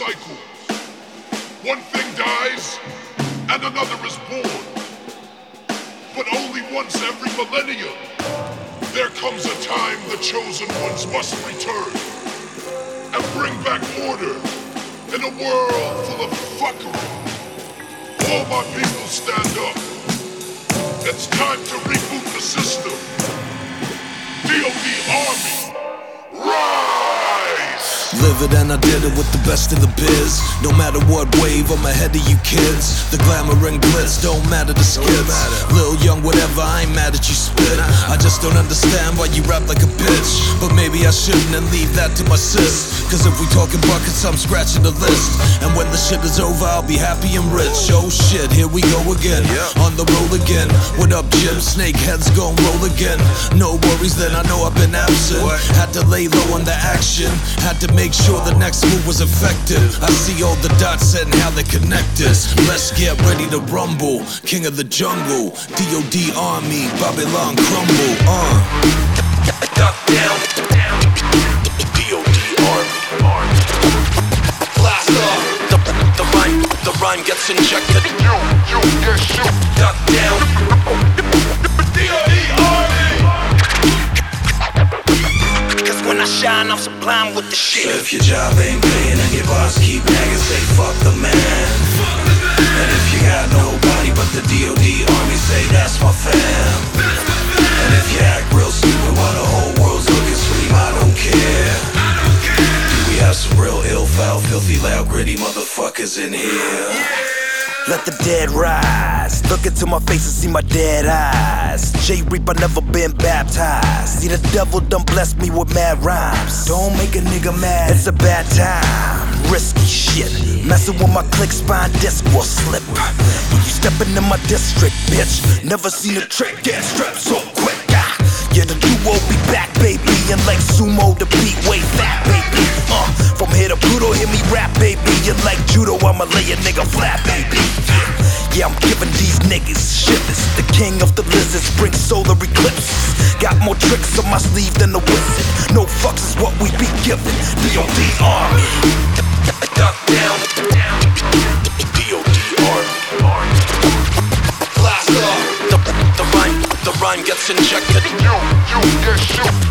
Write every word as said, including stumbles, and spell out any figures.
cycle. One thing dies, and another is born. But only once every millennium, there comes a time the chosen ones must return and bring back order in a world full of fuckery. All my people stand up. It's time to reboot the system. D O D Army, rise! Live it and I did it with the best in the biz. No matter what wave, I'm ahead of you kids. The glamour and glitz don't matter to skids. Lil young, whatever, I ain't mad at you spit. I just don't understand why you rap like a bitch. But maybe I shouldn't and leave that to my sis. Cause if we talking buckets, I'm scratching the list. And when the shit is over, I'll be happy and rich. Oh shit, here we go again, on the roll again. What up, Jim? Snakeheads gon' roll again. No worries, then I know I've been absent. Had to lay low on the action. Had to make sure the next move was effective. I see all the dots and how they connected. Let's get ready to rumble. King of the jungle, D O D Army, Babylon crumble. Uh. Duck down. D O D Army. Blast off. The, the rhyme, the rhyme gets injected. You, you, yes, you. Duck down. D O D Army. Cause when I shine, I'm sublime with the shit. So if your job ain't paying and your boss keep nagging, say fuck the man. And if you got nobody but the D O D Army, say that's my fam. And if you act real stupid while the whole world's looking, scream I don't care. Do we have some real ill, foul, filthy, loud, gritty motherfuckers in here? Let the dead rise. Look into my face and see my dead eyes. J Reaper never been baptized. See the devil done blessed me with mad rhymes. Don't make a nigga mad, it's a bad time. Risky shit, messing with my click, spine disc will slip. When you step into my district, bitch, never seen a trick get stripped so quick. Ah, yeah, the duo be back, baby, and like sumo, the beat way fat, baby. Uh, from here to Pluto, hear me rap, baby. You like judo, I'ma lay a nigga flat, baby. Yeah, I'm giving these niggas shivers. The king of the lizards brings solar eclipses. Got more tricks on my sleeve than a wizard. No fucks is what we be giving. D O D Army. Duck down. D O D Army. Blast off. The, the rhyme, the rhyme gets injected. You, you, yes, you.